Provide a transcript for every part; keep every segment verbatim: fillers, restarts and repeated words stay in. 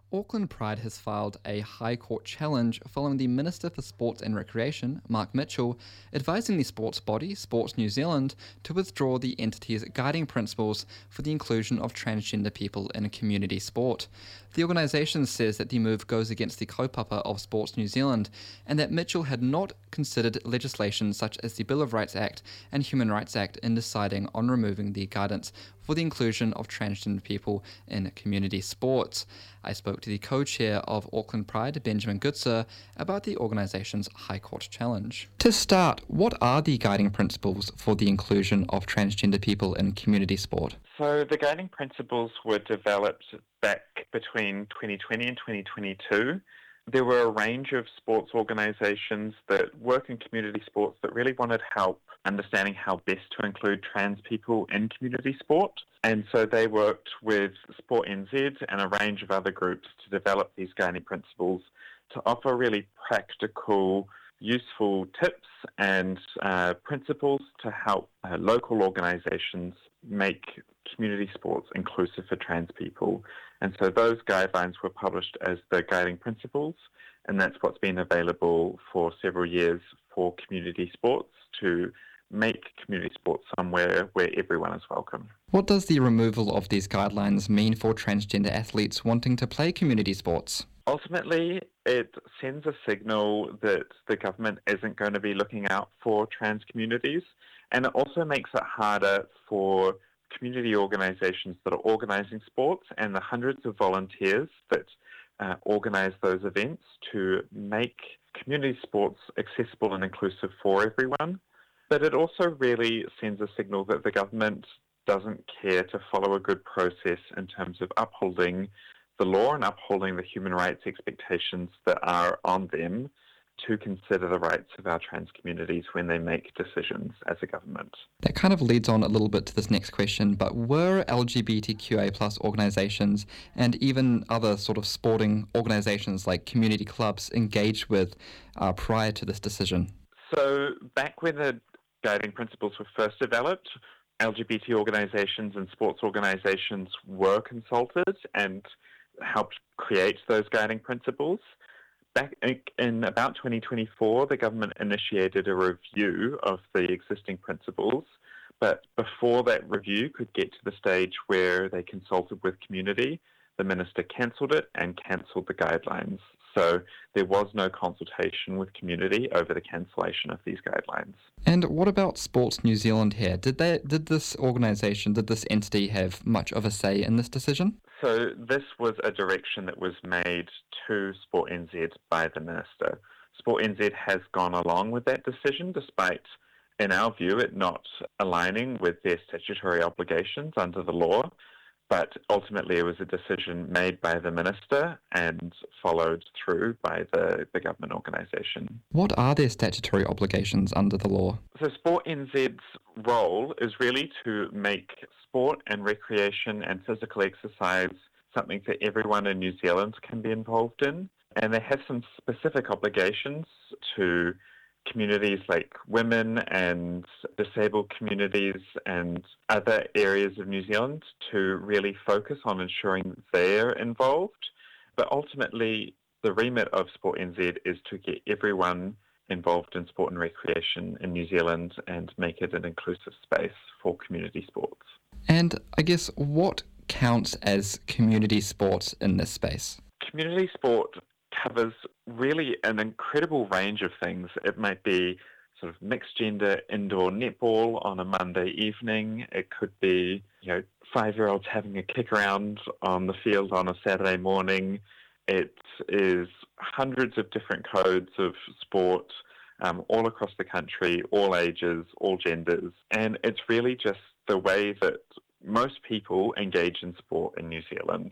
Auckland Pride has filed a High Court challenge following the Minister for Sports and Recreation, Mark Mitchell, advising the sports body, Sports New Zealand, to withdraw the entity's guiding principles for the inclusion of transgender people in community sport. The organisation says that the move goes against the kaupapa of Sports New Zealand and that Mitchell had not considered legislation such as the Bill of Rights Act and Human Rights Act in deciding on removing the guidance for the inclusion of transgender people in community sports. I spoke to the co-chair of Auckland Pride, Benjamin Goodsir, about the organisation's High Court challenge. To start, what are the guiding principles for the inclusion of transgender people in community sport? So the guiding principles were developed back between twenty twenty and twenty twenty-two. There were a range of sports organisations that work in community sports that really wanted help understanding how best to include trans people in community sport. And so they worked with Sport N Z and a range of other groups to develop these guiding principles to offer really practical, useful tips and uh, principles to help uh, local organisations make community sports inclusive for trans people. And so those guidelines were published as the guiding principles, and that's what's been available for several years for community sports to make community sports somewhere where everyone is welcome. What does the removal of these guidelines mean for transgender athletes wanting to play community sports? Ultimately, it sends a signal that the government isn't going to be looking out for trans communities, and it also makes it harder for community organisations that are organising sports and the hundreds of volunteers that uh, organise those events to make community sports accessible and inclusive for everyone. But it also really sends a signal that the government doesn't care to follow a good process in terms of upholding the law and upholding the human rights expectations that are on them to consider the rights of our trans communities when they make decisions as a government. That kind of leads on a little bit to this next question, but were L G B T Q A plus organisations and even other sort of sporting organisations like community clubs engaged with uh, prior to this decision? So back when the guiding principles were first developed, L G B T organisations and sports organisations were consulted and helped create those guiding principles. Back in about twenty twenty-four, the government initiated a review of the existing principles, but before that review could get to the stage where they consulted with community, the minister cancelled it and cancelled the guidelines. So there was no consultation with community over the cancellation of these guidelines. And what about Sports New Zealand here? Did they, did this organisation, did this entity have much of a say in this decision? So this was a direction that was made to Sport N Z by the minister. Sport N Z has gone along with that decision despite, in our view, it not aligning with their statutory obligations under the law. But ultimately it was a decision made by the minister and followed through by the, the government organisation. What are their statutory obligations under the law? So Sport N Z's role is really to make sport and recreation and physical exercise something that everyone in New Zealand can be involved in. And they have some specific obligations to communities like women and disabled communities and other areas of New Zealand to really focus on ensuring they're involved. But ultimately, the remit of Sport N Z is to get everyone involved in sport and recreation in New Zealand and make it an inclusive space for community sports. And I guess what counts as community sports in this space? Community sport covers really an incredible range of things. It might be sort of mixed gender indoor netball on a Monday evening. It could be, you know, five-year-olds having a kick around on the field on a Saturday morning. It is hundreds of different codes of sport um, all across the country, all ages, all genders. And it's really just the way that most people engage in sport in New Zealand.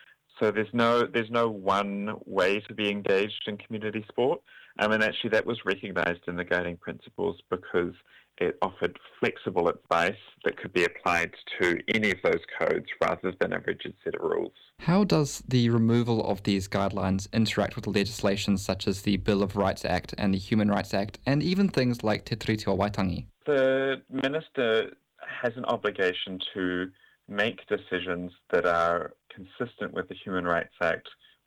So there's no there's no one way to be engaged in community sport. Um, and actually that was recognised in the guiding principles because it offered flexible advice that could be applied to any of those codes rather than a rigid set of rules. How does the removal of these guidelines interact with legislation such as the Bill of Rights Act and the Human Rights Act and even things like Te Tiriti o Waitangi? The minister has an obligation to make decisions that are consistent with the Human Rights Act,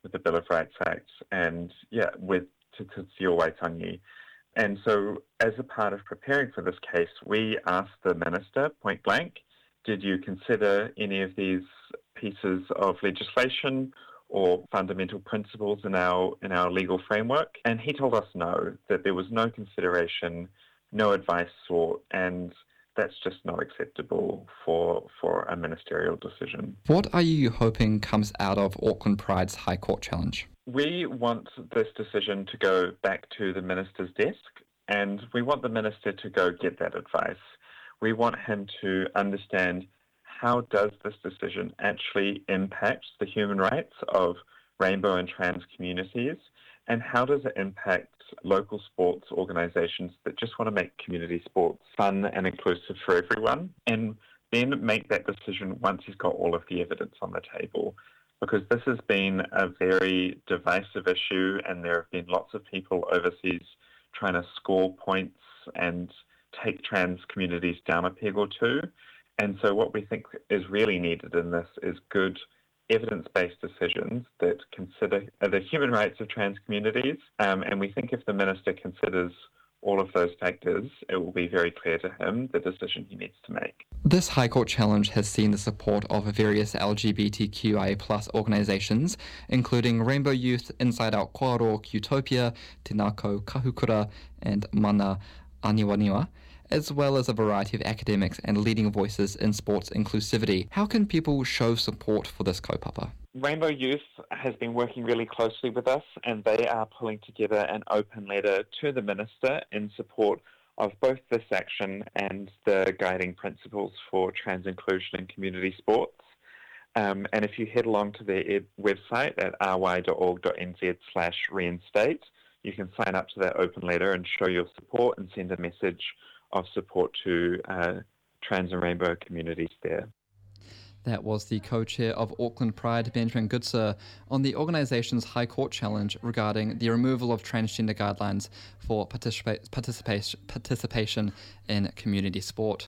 with the Bill of Rights Act and, yeah, with Te Tiriti Waitangi. And so as a part of preparing for this case, we asked the minister point blank, did you consider any of these pieces of legislation or fundamental principles in our in our legal framework? And he told us no, that there was no consideration, no advice sought, and that's just not acceptable for for a ministerial decision. What are you hoping comes out of Auckland Pride's High Court challenge? We want this decision to go back to the minister's desk, and we want the minister to go get that advice. We want him to understand how does this decision actually impact the human rights of rainbow and trans communities, and how does it impact local sports organisations that just want to make community sports fun and inclusive for everyone, and then make that decision once he's got all of the evidence on the table. Because this has been a very divisive issue, and there have been lots of people overseas trying to score points and take trans communities down a peg or two. And so what we think is really needed in this is good evidence-based decisions that consider the human rights of trans communities. Um, and we think if the minister considers all of those factors, it will be very clear to him the decision he needs to make. This High Court challenge has seen the support of various L G B T Q I A plus organisations, including Rainbow Youth, Inside Out Koaro, Qtopia, Te Ngākau Kahukura, and Mana Aniwaniwa, as well as a variety of academics and leading voices in sports inclusivity. How can people show support for this kaupapa? Rainbow Youth has been working really closely with us, and they are pulling together an open letter to the minister in support of both this action and the guiding principles for trans inclusion in community sports. Um, and if you head along to their ed- website at r y dot org dot n z slash reinstate, you can sign up to that open letter and show your support and send a message of support to uh, trans and rainbow communities there. That was the co-chair of Auckland Pride, Benjamin Goodsir, on the organisation's High Court challenge regarding the removal of transgender guidelines for participa- participa- participation in community sport.